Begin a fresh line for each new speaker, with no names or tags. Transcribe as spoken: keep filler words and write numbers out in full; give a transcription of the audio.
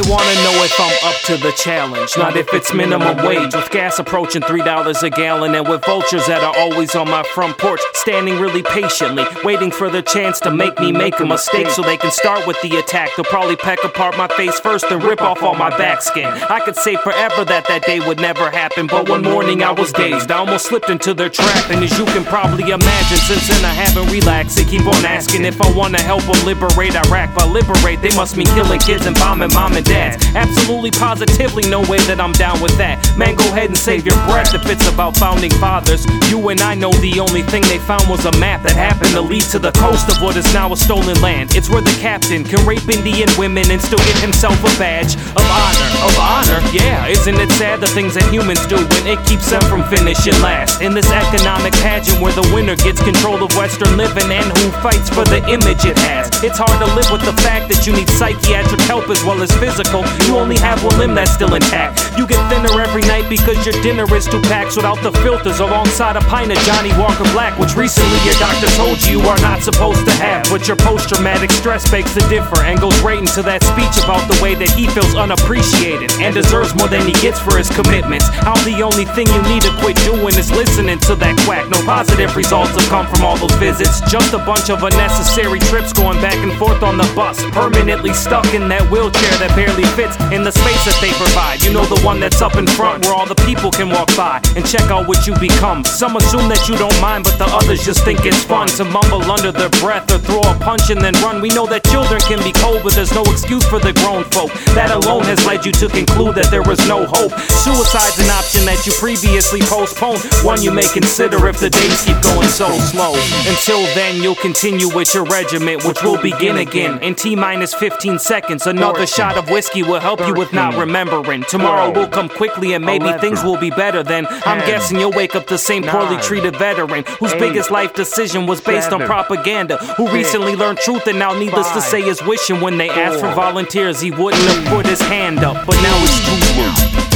wanna know if I'm up to the challenge, not if it's minimum wage. With gas approaching three dollars a gallon, and with vultures that are always on my front porch, standing really patiently, waiting for their chance to make me make a mistake so they can start with the attack. They'll probably peck apart my face first and rip off all my back skin. I could say forever that that day would never happen, but one morning I was dazed. I almost slipped into their trap, and as you can probably imagine, since then I haven't relaxed. They keep on asking if I wanna help them liberate Iraq. By liberate, they must mean killing kids and bombing mom and dads. Absolutely, positively, no way that I'm down with that. Man, go ahead and save your breath if it's about founding fathers. You and I know the only thing they found was a map that happened to lead to the coast of what is now a stolen land. It's where the captain can rape Indian women and still get himself a badge of honor. Of honor, yeah, isn't it sad the things that humans do when it keeps them from finishing last? In this economic pageant where the winner gets control of Western living and who fights for the image it has. It's hard to live with the fact that you need psychiatric help as well as physical. You only have one limb that's still intact. You get thinner every night because your dinner is two packs without the filters, alongside a pint of Johnny Walker Black, which recently your doctor told you you are not supposed to have. But your post-traumatic stress begs to differ and goes right into that speech about the way that he feels unappreciated and deserves more than he gets for his commitments. How the only thing you need to quit doing is listening to that quack. No positive results have come from all those visits, just a bunch of unnecessary trips going back and forth on the bus, permanently stuck in that wheelchair that barely fits in the space that they provide. You know, the one that's up in front where all the people can walk by and check out what you become. Some assume that you don't mind, but the others just think it's fun to mumble under their breath or throw a punch and then run. We know that children can be cold, but there's no excuse for the grown folk. That alone has led you to conclude that there is no hope. Suicide's an option that you previously postponed, one you may consider if the days keep going so slow. Until then, you'll continue with your regiment, which will begin again in T minus fifteen seconds. Another shot of whiskey will help you with not remembering. Tomorrow will come quickly and maybe things will be better then. I'm guessing you'll wake up the same poorly treated veteran whose biggest life decision was based on propaganda, who recently learned truth and now needless to say is wishing when they asked for volunteers he wouldn't have put his hand up, but now it's too late.